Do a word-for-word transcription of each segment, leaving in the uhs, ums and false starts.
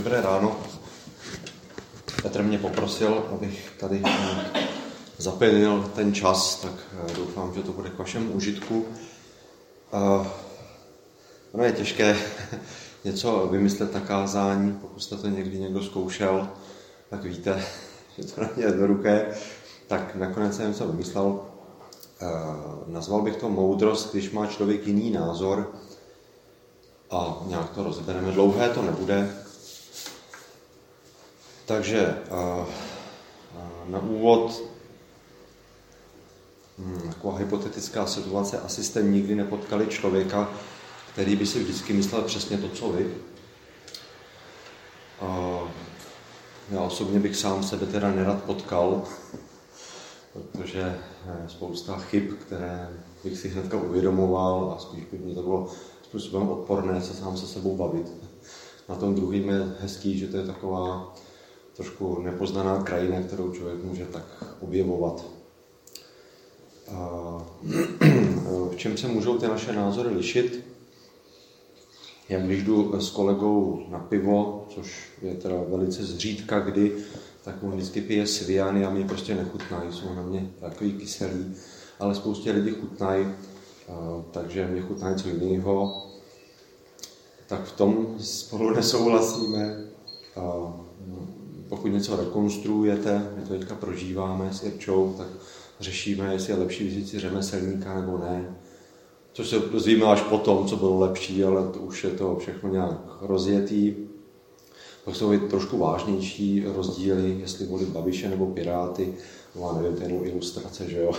Dobré ráno. Petr mě poprosil, abych tady zaplnil ten čas, tak doufám, že to bude k vašemu užitku. Ono je těžké něco vymyslet na kázání, pokud jste to někdy někdo zkoušel, tak víte, že to není jednoduché. Tak nakonec jsem něco vymyslel. Nazval bych to moudrost, když má člověk jiný názor, a nějak to rozebereme. Dlouhé to nebude. Takže na úvod hmm, taková hypotetická situace. Asi jste nikdy nepotkali člověka, který by si vždycky myslel přesně to, co vy. Já osobně bych sám sebe teda nerad potkal, protože je spousta chyb, které bych si hnedka uvědomoval a spíš by mě to bylo způsobem odporné se sám se sebou bavit. Na tom druhým je hezký, že to je taková trošku nepoznaná krajina, kterou člověk může tak objevovat. V čem se můžou ty naše názory lišit? Já když jdu s kolegou na pivo, což je teda velice zřídka kdy, tak mu vždycky pije sviany a mě prostě nechutnají, jsou na mě takový kyselý, ale spoustě lidí chutnají, takže mě chutná něco jiného, tak v tom spolu nesouhlasíme. Pokud něco rekonstruujete, my to teďka prožíváme s Irčou, tak řešíme, jestli je lepší vzít si řemeslníka nebo ne. Což se dozvíme až potom, co bylo lepší, ale to už je to všechno nějak rozjetý. Pak jsou trošku vážnější rozdíly, jestli volit Babiše nebo Piráty. No a nevím, to je jenom ilustrace, že jo.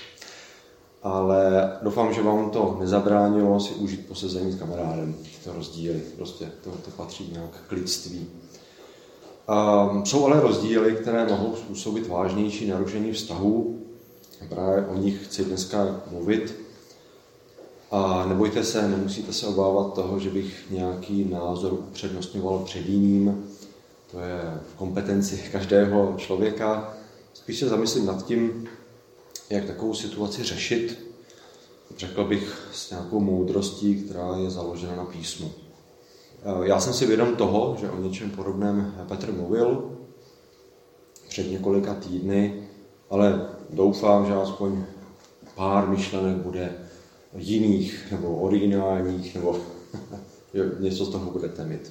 Ale doufám, že vám to nezabránilo si užít posezení s kamarádem, tyto rozdíly. Prostě to, to patří nějak k lidství. Um, jsou ale rozdíly, které mohou způsobit vážnější narušení vztahů. Právě o nich chci dneska mluvit. A nebojte se, nemusíte se obávat toho, že bych nějaký názor upřednostňoval před jiným. To je v kompetenci každého člověka. Spíš se zamyslím nad tím, jak takovou situaci řešit. Řekl bych s nějakou moudrostí, která je založena na písmu. Já jsem si vědom toho, že o něčem podobném Petr mluvil před několika týdny, ale doufám, že aspoň pár myšlenek bude jiných nebo originálních, nebo že něco z toho budete mít.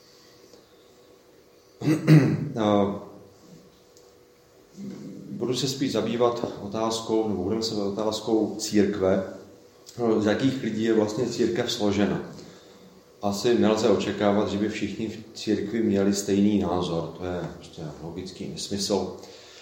Budu se spíš zabývat otázkou, nebo budeme se zabývat otázkou církve, z jakých lidí je vlastně církev složena. Asi nelze očekávat, že by všichni v církvi měli stejný názor. To je prostě logický nesmysl.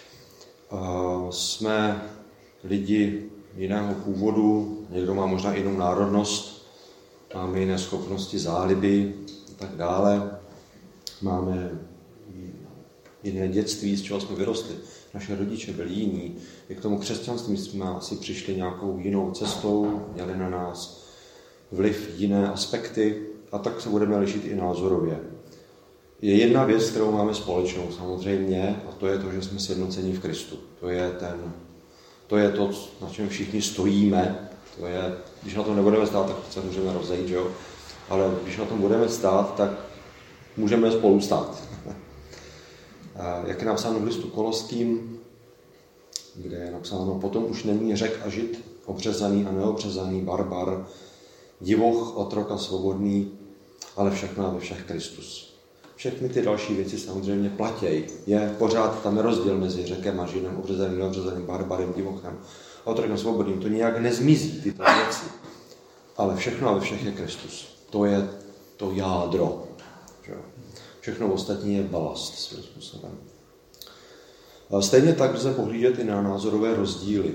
Jsme lidi jiného původu, někdo má možná jinou národnost, máme jiné schopnosti, záliby a tak dále. Máme jiné dětství, z čeho jsme vyrostli. Naše rodiče byli jiní. I k tomu křesťanství jsme asi přišli nějakou jinou cestou, měli na nás vliv jiné aspekty a tak se budeme lišit i názorově. Je jedna věc, kterou máme společnou samozřejmě, a to je to, že jsme sjednoceni v Kristu. To je, ten, to, je to, na čem všichni stojíme. To je, když na tom nebudeme stát, tak se můžeme rozejít, že jo? Ale když na tom budeme stát, tak můžeme spolu stát. Jak je napsáno v listu Koloským, kde je napsáno, potom už není Řek a Žid, obřezaný a neobřezaný, barbar, divoch, otrok a svobodný, ale všechno a ve všech Kristus. Všechny ty další věci samozřejmě platějí. Je pořád tam rozdíl mezi Řekem a Židem, obřezaným, neobřezaným, barbarem, divochem, otrokem, svobodným. To nijak nezmizí, tyto věci. Ale všechno a ve všech je Kristus. To je to jádro. Všechno ostatní je balast svým způsobem. Stejně tak lze pohlížet i na názorové rozdíly.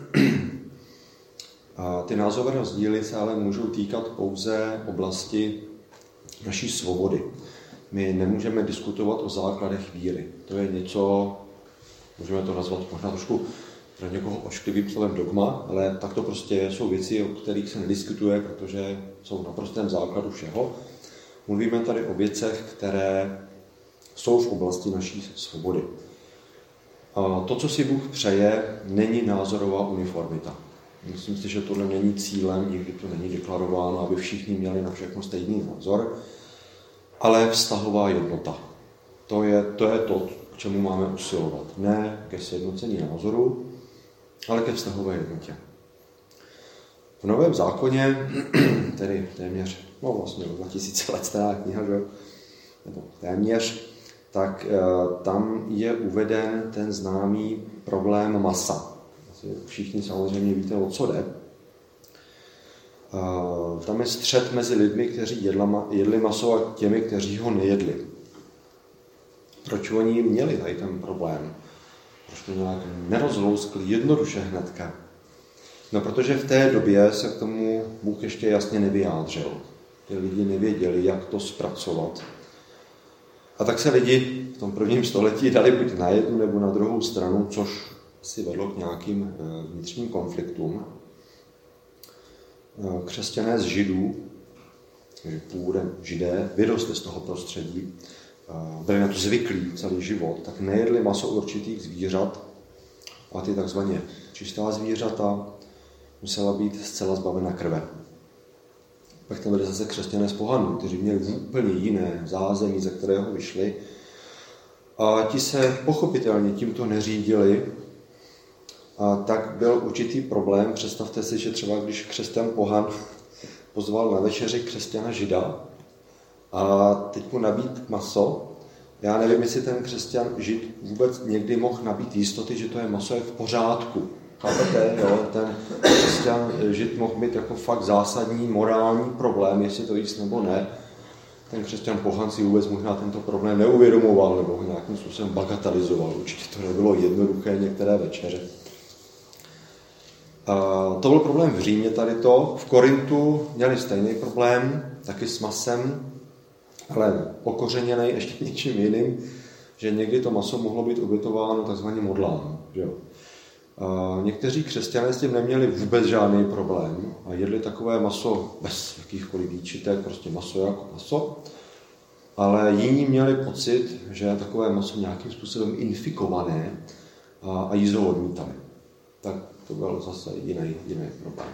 A ty názorové rozdíly se ale můžou týkat pouze oblasti naší svobody. My nemůžeme diskutovat o základech víry. To je něco, můžeme to nazvat možná trošku pro někoho ošklivým slovem dogma, ale tak to prostě jsou věci, o kterých se nediskutuje, protože jsou na prostém základu všeho. Mluvíme tady o věcech, které jsou v oblasti naší svobody. A to, co si Bůh přeje, není názorová uniformita. Myslím si, že tohle není cílem, nikdy to není deklarováno, aby všichni měli na všechno stejný názor, ale vztahová jednota. To je, to je to, k čemu máme usilovat. Ne ke sjednocení názoru, ale ke vztahové jednotě. V Novém zákoně, tedy téměř, no vlastně dva tisíce let stará kniha, že? Nebo téměř, tak e, tam je uveden ten známý problém masa. Všichni samozřejmě víte, o co jde. E, tam je střet mezi lidmi, kteří jedla, jedli maso a těmi, kteří ho nejedli. Proč oni měli tady ten problém? Proč to nějak nerozlouskli jednoduše hnedka? No, protože v té době se k tomu Bůh ještě jasně nevyjádřil. Ty lidi nevěděli, jak to zpracovat. A tak se lidi v tom prvním století dali buď na jednu nebo na druhou stranu, což si vedlo k nějakým vnitřním konfliktům. Křesťané z Židů, původem Židé, vyrostli z toho prostředí, byli na to zvyklí celý život, tak nejedli maso určitých zvířat a ty takzvaně čistá zvířata musela být zcela zbavena krve. Pak tam byli zase křesťané z pohanů, kteří měli úplně jiné zázemí, ze kterého vyšli. A ti se pochopitelně tímto neřídili. A tak byl určitý problém. Představte si, že třeba když křesťan pohan pozval na večeři křesťana Žida a teď mu nabít maso, já nevím, jestli ten křesťan Žid vůbec někdy mohl nabít jistoty, že to je maso je v pořádku. Chápete, jo? Ten křesťan Žid mohl mít jako fakt zásadní morální problém, jestli to jíst nebo ne. Ten křesťan pohan si vůbec možná tento problém neuvědomoval nebo ho nějakým způsobem bagatelizoval. Určitě to nebylo jednoduché některé večeře. A to byl problém v Římě tady to. V Korintu měli stejný problém, taky s masem, ale pokořeněný ještě něčím jiným, že někdy to maso mohlo být obětováno takzvaně modlám. Že jo? A někteří křesťané s tím neměli vůbec žádný problém a jedli takové maso bez jakýchkoliv výčitek, prostě maso jako maso, ale jiní měli pocit, že je takové maso nějakým způsobem infikované a, a jíst ho odmítali. Tak to byl zase jiný, jiný problém.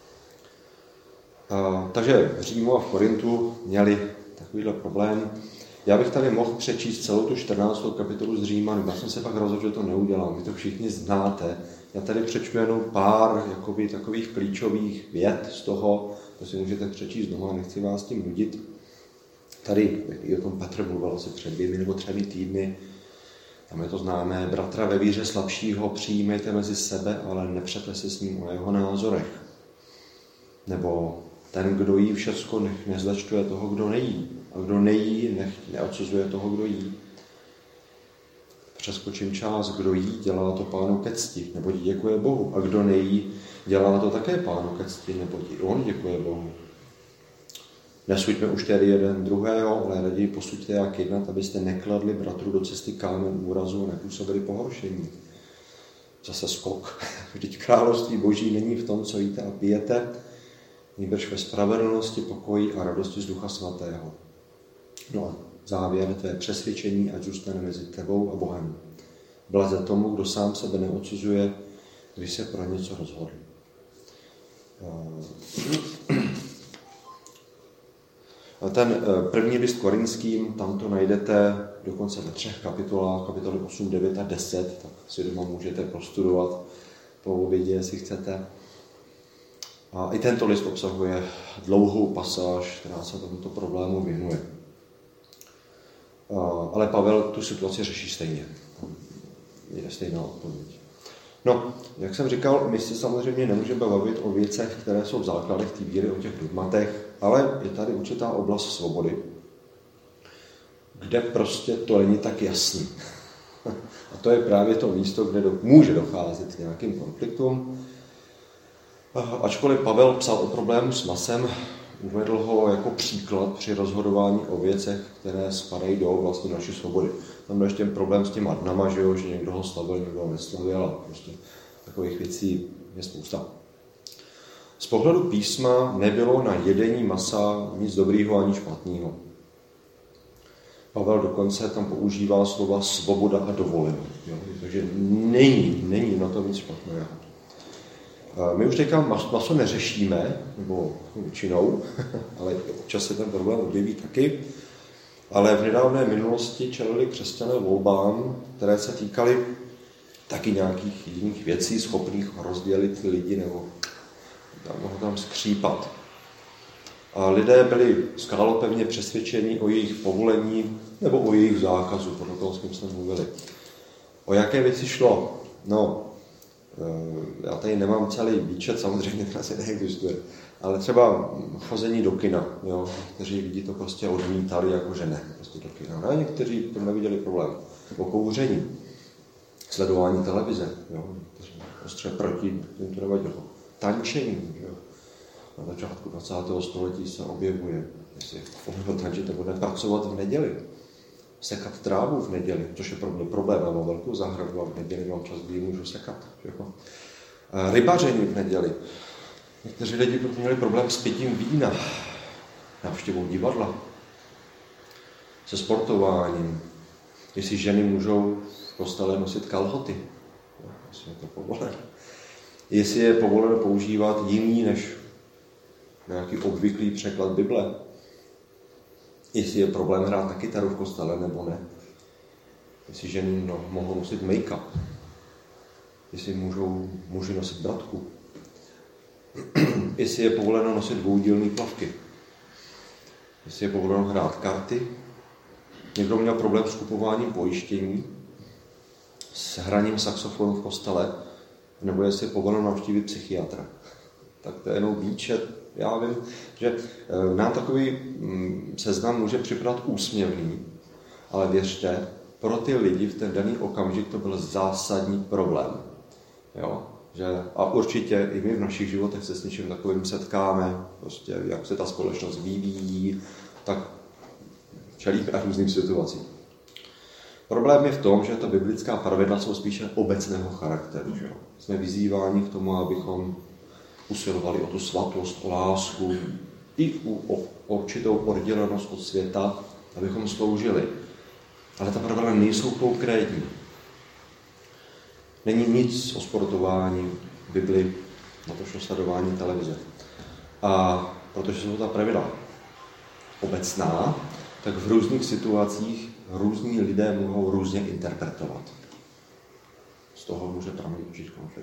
A, takže v Římu a v Korintu měli takovýhle problém. Já bych tady mohl přečíst celou tu čtrnáctou kapitolu z Římanů. Já jsem se pak rozhodl, že to neudělám. Vy to všichni znáte. Já tady přečtu jenom pár jakoby, takových klíčových vět z toho, to si můžete přečíst znovu a nechci vás tím nudit. Tady i o tom Petr mluvil asi před dvěmi nebo třemi týdny. Tam je to známé. Bratra ve víře slabšího přijímejte mezi sebe, ale nepřete se s ním o jeho názorech. Nebo ten, kdo jí všecko, nech nezdačtuje toho, kdo nejí. A kdo nejí, nech neodsuzuje toho, kdo jí. Přeskočím část, kdo jí, dělá to Pánu ke cti, neboť děkuje Bohu. A kdo nejí, dělá to také Pánu ke cti, neboť i on děkuje Bohu. Nesuďme už tedy jeden druhého, ale raději posuďte, jak jednat, abyste nekladli bratru do cesty kámen úrazu a nepůsobili pohoršení. Zase skok. Vždyť království Boží není v tom, co jíte a pijete, nýbrž ve spravedlnosti, pokoji a radosti z Ducha Svatého. No a závěr, tvé přesvědčení, ať zůstane mezi tebou a Bohem. Blaze tomu, kdo sám sebe neodsuzuje, když se pro něco rozhodl. Ten první list Korinským, tam to najdete dokonce ve třech kapitolách, kapitoly osm, devět a deset, tak si doma můžete prostudovat po obědě, jestli chcete. A i tento list obsahuje dlouhou pasáž, která se tomuto problému věnuje. Ale Pavel tu situaci řeší stejně. Je stejná odpověď. No, jak jsem říkal, my si samozřejmě nemůžeme bavit o věcech, které jsou v základech té víry, o těch dogmatech, ale je tady určitá oblast svobody, kde prostě to není tak jasný. A to je právě to místo, kde do, může docházet k nějakým konfliktům. Ačkoliv Pavel psal o problému s masem, uvedl ho jako příklad při rozhodování o věcech, které spadají do oblasti naší svobody. Tam byl ještě problém s těma dnama, že, jo, že někdo ho slavil, někdo ho neslavil a prostě takových věcí je spousta. Z pohledu písma nebylo na jedení masa nic dobrýho ani špatného. Pavel dokonce tam používá slova svoboda a dovolení. Jo? Takže není, není na to nic špatného. My už teďka maso neřešíme, nebo většinou, ale občas se ten problém objeví taky. Ale v nedávné minulosti čelili křesťané volbám, které se týkaly taky nějakých jiných věcí, schopných rozdělit lidi nebo mohlo tam skřípat. A lidé byli skálopevně přesvědčeni o jejich povolení nebo o jejich zákazu, podle toho, s kým jsme mluvili. O jaké věci šlo? No, já tady nemám celý výčet, samozřejmě to asi neexistuje, ale třeba chození do kina. Jo? Někteří lidi to prostě odmítali, jako že ne, prostě do kina. No, někteří to neviděli problém. O kouření, sledování televize, jo? Někteří ostře proti, jim to nevadilo. Tančení, jo? Na začátku dvacátého století se objevuje, jestli povoleno tančit nebo nepracovat v neděli. Sekat trávu v neděli, což je pro mě problém, já mám velkou zahradu a v neděli mám čas, kdy ji můžu sekat. Jako. Rybaření v neděli. Někteří lidi měli problém s pitím vína, návštěvou divadla, se sportováním, jestli ženy můžou v kostele nosit kalhoty, jestli je to povoleno. Jestli je povoleno používat jiný než nějaký obvyklý překlad Bible. Jestli je problém hrát na kytaru v kostele, nebo ne. Jestli ženy no, mohou nosit make-up. Jestli můžou muži nosit bratku. Jestli je povoleno nosit dvoudílné plavky. Jestli je povoleno hrát karty. Někdo měl problém s kupováním pojištění, s hraním saxofonu v kostele, nebo jestli je povoleno navštívit psychiatra. Tak to je jenom výčet. Já vím, že nám takový seznam může připadat úsměvný, ale věřte, pro ty lidi v ten daný okamžik to byl zásadní problém. Jo? Že, a určitě i my v našich životech se s něčím takovým setkáme, prostě jak se ta společnost vyvíjí, tak čelíme různým situacím. Problém je v tom, že ta biblická pravidla jsou spíše obecného charakteru. Že? Jsme vyzýváni k tomu, abychom usilovali o tu svatost, o lásku, i o určitou oddělenost od světa, abychom sloužili. Ale ta pravidla nejsou konkrétní. Není nic o sportování, Bibli, natož sledování televize. A protože jsou ta pravidla obecná, tak v různých situacích různí lidé mohou různě interpretovat. Z toho může pramenit určitý konflikt.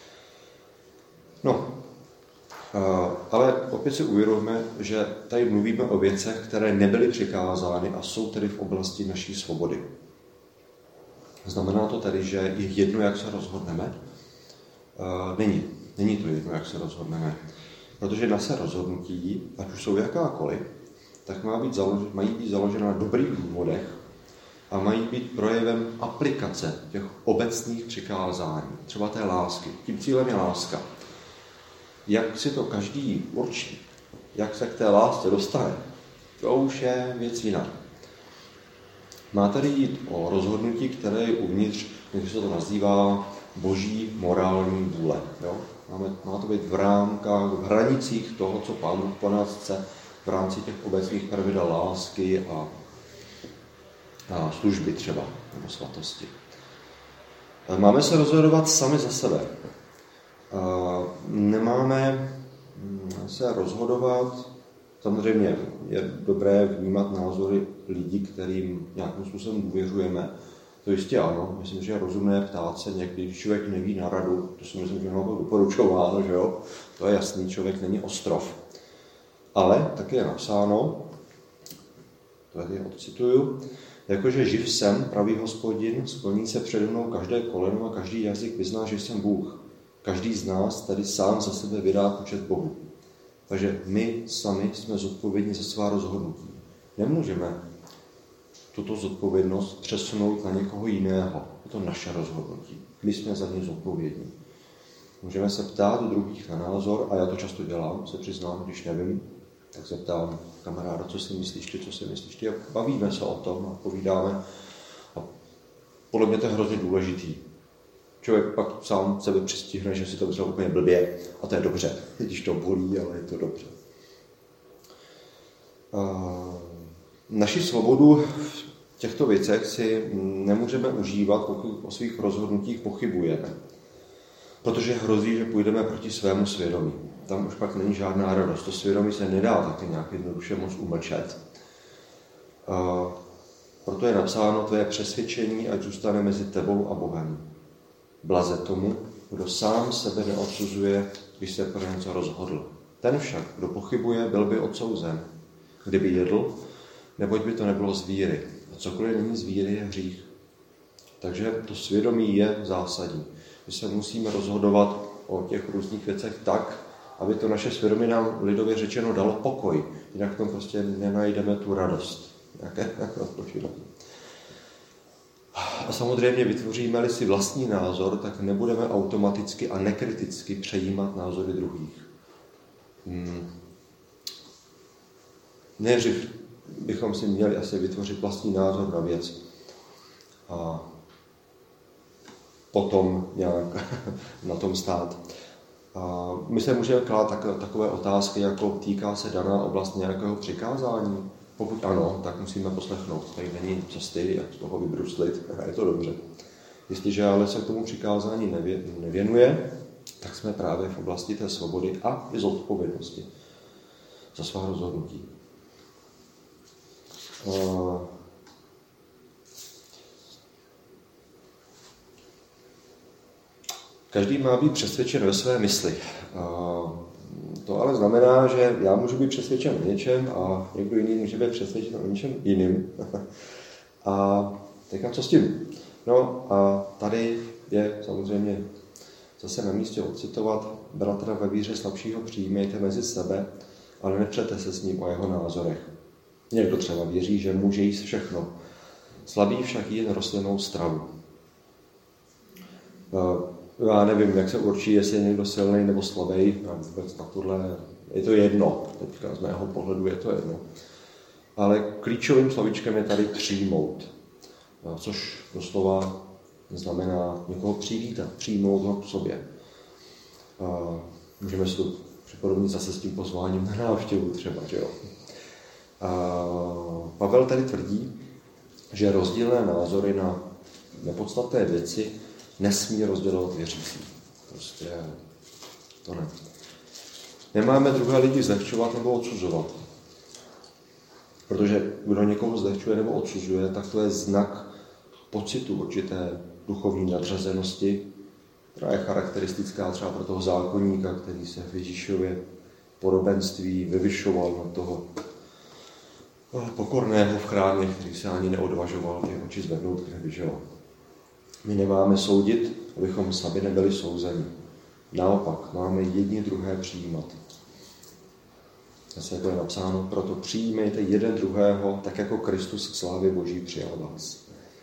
No, ale opět si uvědomíme, že tady mluvíme o věcech, které nebyly přikázány a jsou tedy v oblasti naší svobody. Znamená to tedy, že je jedno, jak se rozhodneme? Není. Není to jedno, jak se rozhodneme. Protože naše rozhodnutí, ať už jsou jakákoliv, tak má být založen, mají být založena na dobrých důvodech a mají být projevem aplikace těch obecných přikázání, třeba té lásky. Tím cílem je láska. Jak si to každý určí, jak se k té lásce dostane, to už je věc jiná. Má tady jít o rozhodnutí, které je uvnitř, jak se to nazývá, boží morální vůle. Jo? Máme, má to být v rámkách, v hranicích toho, co Pán po nás chce, v rámci těch obecných pravidel lásky a, a služby třeba, nebo svatosti. Máme se rozhodovat sami za sebe. Nemáme se rozhodovat, samozřejmě je dobré vnímat názory lidí, kterým nějakým způsobem důvěřujeme. To jistě ano, myslím, že je rozumné ptát se někdy, když člověk neví na radu, to si myslím, že mám doporučováno, že jo? To je jasný, člověk není ostrov. Ale taky je napsáno, tady odcituju, jakože živ jsem, pravý Hospodin, skloní se přede mnou každé koleno a každý jazyk vyzná, že jsem Bůh. Každý z nás tady sám za sebe vydá počet Bohu. Takže my sami jsme zodpovědní za svá rozhodnutí. Nemůžeme tuto zodpovědnost přesunout na někoho jiného. Je to naše rozhodnutí. My jsme za ně zodpovědní. Můžeme se ptát druhých na názor, a já to často dělám, se přiznám, když nevím, tak se ptám kamaráda, co si myslíš ty, co si myslíš ty, a bavíme se o tom a povídáme. A podle mě to je hrozně důležitý. Člověk pak sám sebe přistihne, že si to vzal úplně blbě a to je dobře, když to bolí, ale je to dobře. Naši svobodu v těchto věcech si nemůžeme užívat, pokud o svých rozhodnutích pochybujeme. Protože hrozí, že půjdeme proti svému svědomí. Tam už pak není žádná radost. To svědomí se nedá taky nějak jednoduše moc umlčet. A proto je napsáno, tvé přesvědčení, ať zůstane mezi tebou a Bohem. Blaze tomu, kdo sám sebe neodsuzuje, když se pro něco rozhodl. Ten však, kdo pochybuje, byl by odsouzen, kdyby jedl, neboť by to nebylo z víry. A cokoliv není z víry, je hřích. Takže to svědomí je zásadní. My se musíme rozhodovat o těch různých věcech tak, aby to naše svědomí nám lidově řečeno dalo pokoj. Jinak v tom prostě nenajdeme tu radost. Nějaké odpočinutí. A samozřejmě vytvoříme-li si vlastní názor, tak nebudeme automaticky a nekriticky přejímat názory druhých. Hmm. Nejdřív bychom si měli asi vytvořit vlastní názor na věc. A potom nějak na tom stát. A my se můžeme klát tak, takové otázky, jako týká se daná oblast nějakého přikázání. Pokud ano, tak musíme poslechnout. Tady není cesty, jak z toho vybruslit, a je to dobře. Jestliže ale se k tomu přikázání nevěnuje, tak jsme právě v oblasti té svobody a i zodpovědnosti za svá rozhodnutí. Každý má být přesvědčen ve své mysli. To ale znamená, že já můžu být přesvědčen o něčem a někdo jiný může být přesvědčen o něčem jiným. A teďka co s tím? No a tady je samozřejmě zase na místě odcitovat: bratra ve víře slabšího přijímejte mezi sebe, ale nepřete se s ním o jeho názorech. Někdo třeba věří, že může jíst všechno. Slabý však jí jen rostlinnou stravu. Já nevím, jak se určí, jestli je někdo silný nebo slabý. Vůbec na tohle je to jedno. Teďka z mého pohledu je to jedno. Ale klíčovým slovíčkem je tady přijmout. Což doslova znamená někoho přivítat, přijmout ho k sobě. Můžeme si to připodobnit zase s tím pozváním na návštěvu třeba, že jo. Pavel tady tvrdí, že rozdílné názory na nepodstatné věci nesmí rozdělovat věřící. Prostě to ne. Nemáme druhé lidi zlehčovat nebo odsuzovat. Protože kdo někoho zlehčuje nebo odsuzuje, tak to je znak pocitu určité duchovní nadřazenosti, která je charakteristická třeba pro toho zákonníka, který se v Ježíšově podobenství vyvyšoval na toho pokorného v chrámě, který se ani neodvažoval ty oči zvednout k nebi, že jo. My nemáme soudit, abychom sami nebyli souzeni. Naopak, máme jedni druhé přijímat. Zase jako je napsáno, proto přijímejte jeden druhého, tak jako Kristus k slávě Boží přijal vás.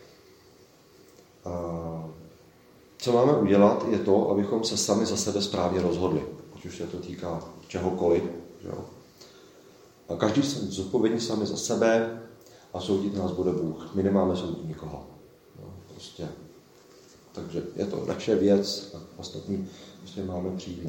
A co máme udělat, je to, abychom se sami za sebe správně rozhodli. Ať už se to týká čehokoliv. Že jo? A každý se zodpovědní sami za sebe a soudit nás bude Bůh. My nemáme soudit nikoho. No, prostě. Takže je to naše věc a ostatní prostě máme přijímat.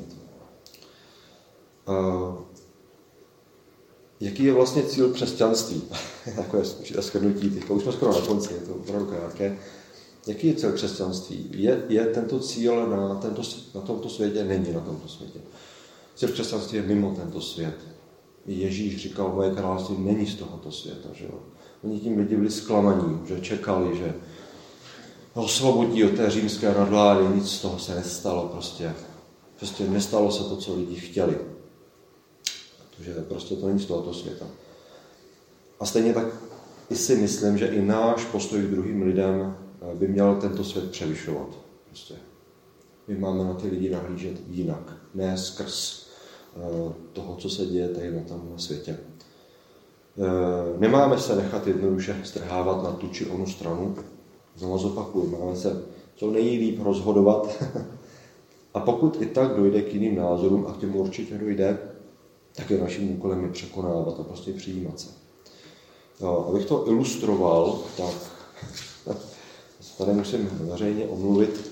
Uh, jaký je vlastně cíl křesťanství? Takové shrnutí, teďka už jsme skoro na konci, je to opravdu krátké. Jaký je cíl křesťanství? Je, je tento cíl na, tento, na tomto světě? Není na tomto světě. Cíl křesťanství je mimo tento svět. Ježíš říkal, moje království není z tohoto světa. Že jo? Oni tím lidi byli zklamaní, že čekali, že osvobodí od té římské nadvlády, nic z toho se nestalo. Prostě. prostě nestalo se to, co lidi chtěli. Protože prostě to není z tohoto světa. A stejně tak i si myslím, že i náš postoj k druhým lidem by měl tento svět převyšovat. Prostě. My máme na ty lidi nahlížet jinak, ne skrz toho, co se děje tady na tom na světě. Nemáme se nechat jednoduše strhávat na tu či onu stranu. Znovu zopakuju, máme se co nejlíp rozhodovat. A pokud i tak dojde k jiným názorům, a k těmu určitě dojde, tak je naším úkolem je překonávat a prostě přijímat se. No, abych to ilustroval, tak tady musím veřejně omluvit,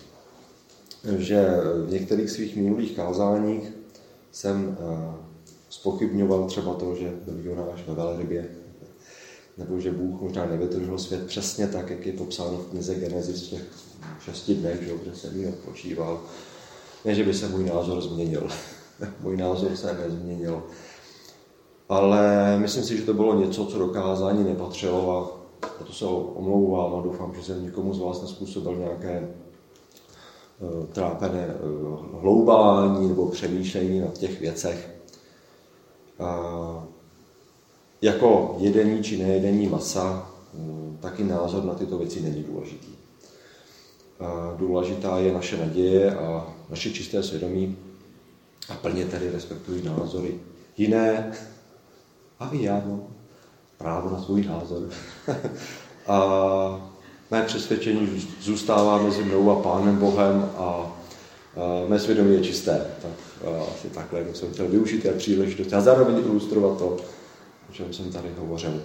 že v některých svých minulých kázáních jsem zpochybňoval třeba to, že byl Jonáš ve velrybě, nebo že Bůh možná nevytvořil svět přesně tak, jak je popsáno v knize Genesis v těch šesti dnech, že, kde jsem jí odpočíval. Ne, že by se můj názor změnil. Můj názor se nezměnil. ale myslím si, že to bylo něco, co do kázání nepatřilo a to se omlouvám a doufám, že jsem nikomu z vás nezpůsobil nějaké uh, trápené uh, hloubání nebo přemýšlení na těch věcech. Uh, jako jedení či nejedení masa, uh, taky názor na tyto věci není důležitý. Uh, důležitá je naše naděje a naše čisté svědomí a plně tedy respektují názory jiné. A i já mám právo na svůj názor. A mé přesvědčení zůstává mezi mnou a Pánem Bohem a, a mé svědomí je čisté. Tak asi takhle jsem chtěl využít té příležitosti a zároveň ilustrovat to, o čem jsem tady hovořil.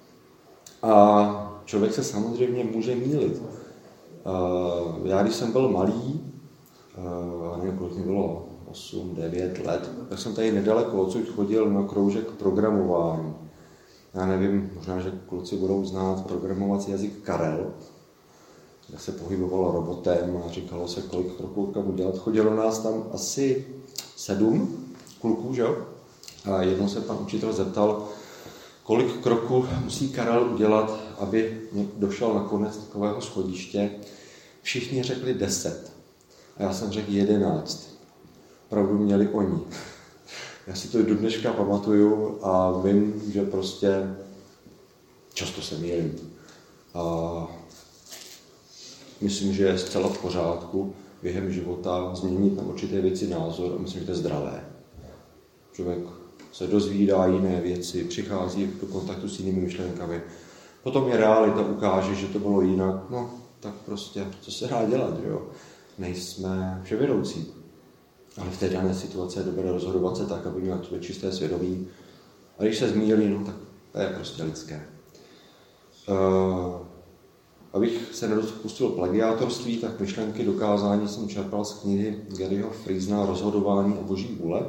A člověk se samozřejmě může mýlit. Já, když jsem byl malý, nevím, kolik mi bylo, osm devět let, tak jsem tady nedaleko odsud chodil na kroužek programování. Já nevím, možná, že kluci budou znát programovací jazyk Karel, kde se pohybovalo robotem a říkalo se, kolik kroků kam udělat. Chodilo nás tam asi sedm kluků, že jo? A jednou se pan učitel zeptal, kolik kroků musí Karel udělat, aby došel na konec takového schodiště. Všichni řekli deset. A já jsem řekl jedenáct. Pravdu měli oni. Já si to do dneška pamatuju a vím, že prostě často se mýlím. A myslím, že je zcela v pořádku během života změnit na určité věci názor a myslím, že to je zdravé. Člověk se dozvídá jiné věci, přichází do kontaktu s jinými myšlenkami. Potom je realita ukáže, že to bylo jinak. No, tak prostě, co se dá dělat, že jo? Nejsme vševědoucí. Ale v té dané situaci je dobré rozhodovat se tak, aby měl tvoje čisté svědomí. A když se zmýlí, no tak to je prostě lidské. Uh, abych se nedopustil plagiátorství, tak myšlenky dokázání jsem čerpal z knihy Garyho Friesna Rozhodování o boží vůle.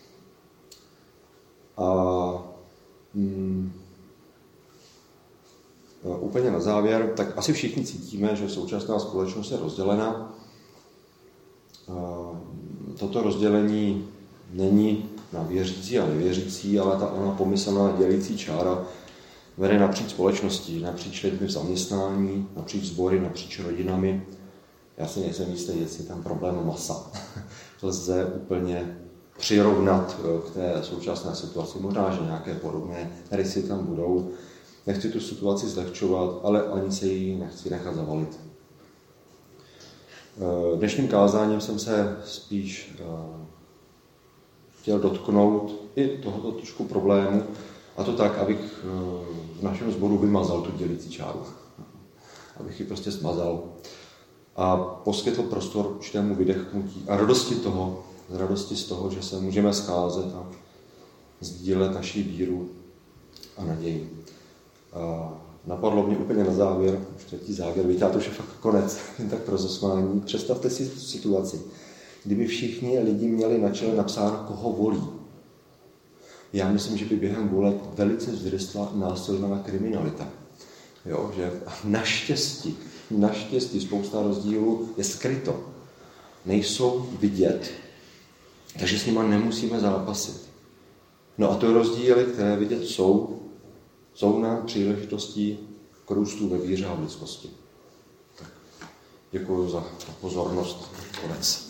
A mm, úplně na závěr, tak asi všichni cítíme, že současná společnost je rozdělena. Toto rozdělení není na věřící a nevěřící, ale ta ona pomyslná dělící čára vede napříč společností, napříč lidmi v zaměstnání, napříč sbory, napříč rodinami. Já si nejsem jistý, jestli tam problém masa lze úplně přirovnat k té současné situaci. Možná, že nějaké podobné rysy tam budou. Nechci tu situaci zlehčovat, ale ani se jí nechci nechat zavalit. Dnešním kázáním jsem se spíš chtěl dotknout i tohoto trošku problému, a to tak, abych v našem sboru vymazal tu dělící čáru. Abych ji prostě smazal a poskytl prostor určitému vydechnutí a radosti toho, radosti z toho, že se můžeme scházet a sdílet naši víru a naději. A napadlo mě úplně na závěr, už třetí závěr, víte, to už je fakt konec, jen tak pro zasmání. Představte si situaci, kdyby všichni lidi měli na čele napsáno, koho volí. Já myslím, že by během voleb velice vzrostla násilná kriminalita. Jo, že naštěstí, naštěstí spousta rozdílů je skryto. Nejsou vidět, takže s nima nemusíme zápasit. No a to rozdíly, které vidět jsou, jsou nám příležitostí k růstu ve víře a v lidskosti. Tak děkuji za pozornost. Konec.